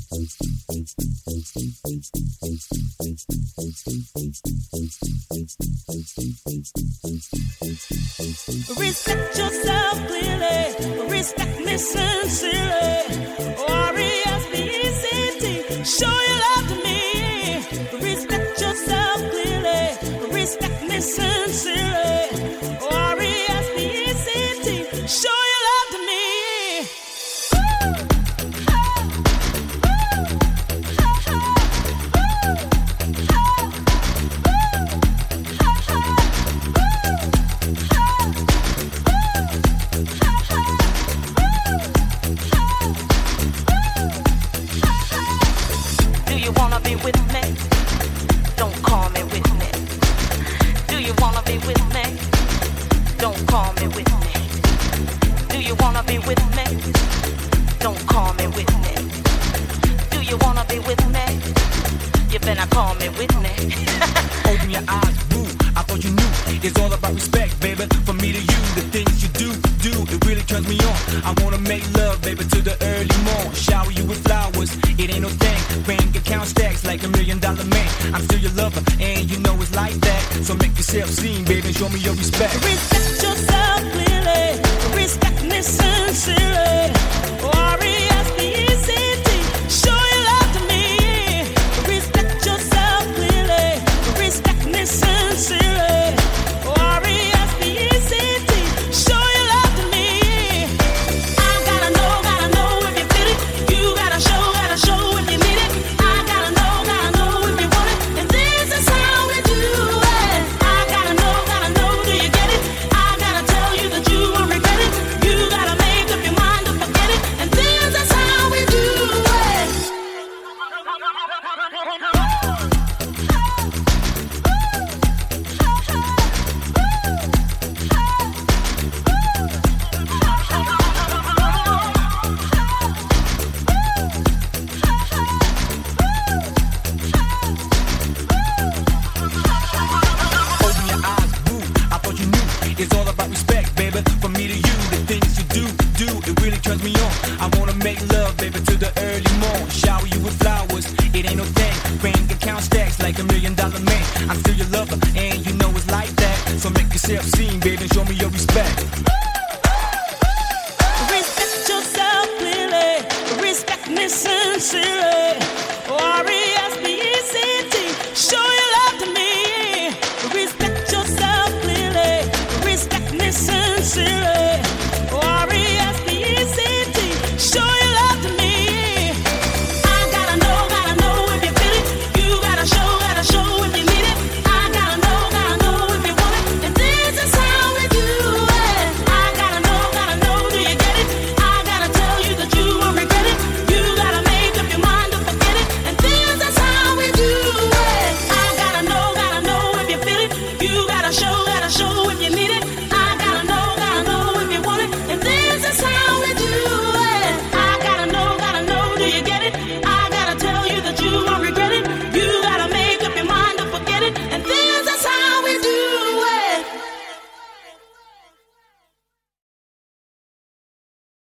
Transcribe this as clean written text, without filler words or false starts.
Respect yourself clearly, respect me sincerely. R-E-S-P-E-C-T, show your love to me. Respect yourself clearly, respect me sincerely. R-E-S-P-E-C-T, show your love to me. Open your eyes, boo. I thought you knew. It's all about respect, baby. From me to you, the things you do, it really turns me on. I wanna make love, baby, to the early morn. Shower you with flowers, it ain't no thing. Bank account stacks like $1 million man. I'm still your lover, and you know it's like that. So make yourself seen, baby, and show me your respect. Respect yourself clearly, respect me sincerely. R-E-S-P-E-C-T, show your love to me. Respect yourself clearly, respect me sincerely. R-E-S-P-E-C-T, show your love to me. I gotta know if you feel it. You gotta show if you need it. I gotta know if you want it. And this is how we do it. I gotta know, do you get it? I gotta tell you that you won't regret it. You gotta make up your mind to forget it. And this is how we do it. Open your eyes, boo. I thought you knew. It's all about respect, baby. From me to you, the things you do, it really turns me on. I wanna make love, baby, to the early morn. Shower you with flowers, it ain't no thing. Bank account stacks like $1 million man. I'm still your lover, and you know it's like that. So make yourself seen, baby, and show me your respect. Respect yourself clearly, respect me sincerely.